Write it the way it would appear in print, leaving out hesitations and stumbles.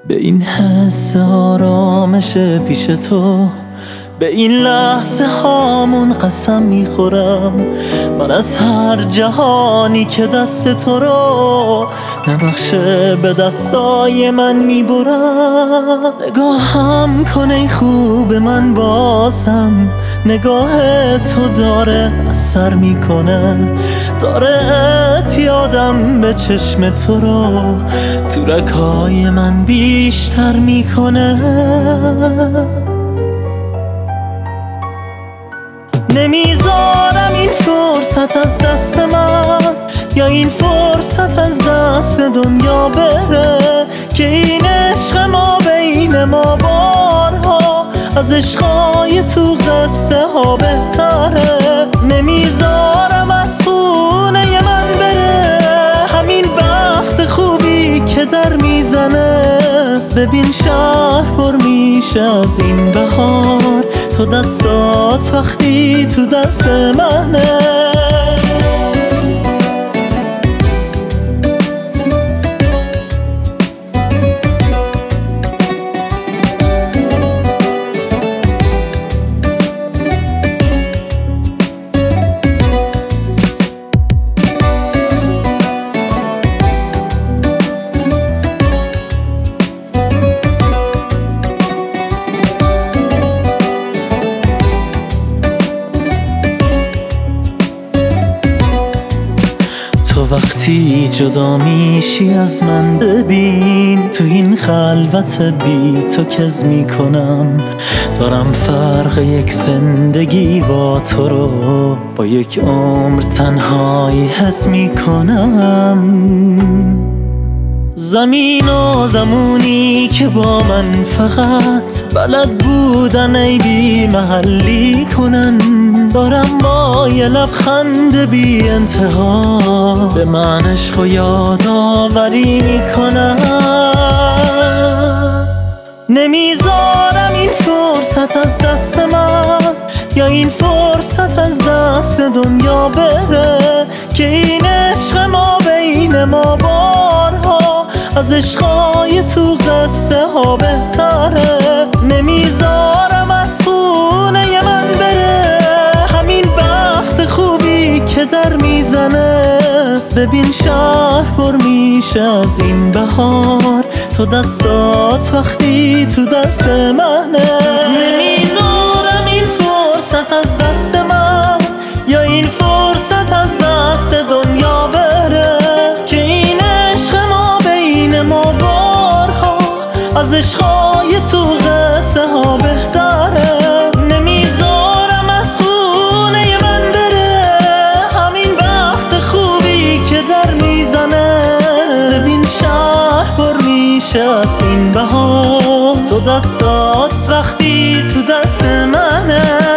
به این حس آرامش پیش تو، به این لحظه هامون قسم میخورم. من از هر جهانی که دست تو رو نبخشه به دستای من میبرم. نگاهم کن ای خوب من بازم، نگاه تو داره اثر میکنه، داره اعتیادم به چشم تو رو تو رگ‌های من بیشتر میکنه. نمیذارم این فرصت از دست من، یا این فرصت از دست دنیا بره، که این عشق ما بین ما بارها از عشقای تو قصه ها بهتره. نمیذارم از خونه من بره همین بخت خوبی که در میزنه. ببین شهر پر میشه از این بهار، تو دستات وقتی تو دست منه. تو وقتی جدا میشی از من، ببین تو این خلوت بی تو کز میکنم. دارم فرق یک زندگی با تو رو با یک عمر تنهایی حس میکنم. زمین و زمونی که با من فقط بلد بودن ای بی محلی کنن، دارم با یه لبخند بی انتها به من عشق و یادآوری میکنن. نمیذارم این فرصت از دست من، یا این فرصت از دست دنیا بره، که این عشق ما بین ما بارها از عشقای تو قصه ها بهتره. نمیذارم از خونه من بره همین بخت خوبی که در میزنه. ببین شهر پر میشه از این بهار، تو دستات وقتی تو دست منه. نمیذارم این فرصت از دست من، یا این فرصت از دست دنیا بره، که این عشق ما بین ما بارها از عشقای تو قصه ها بهتره. نمیذارم از خونه من بره همین وقت خوبی که در میزنه. ببین شهر پر میشه از این بهار، تو دستات وقتی تو دست منه.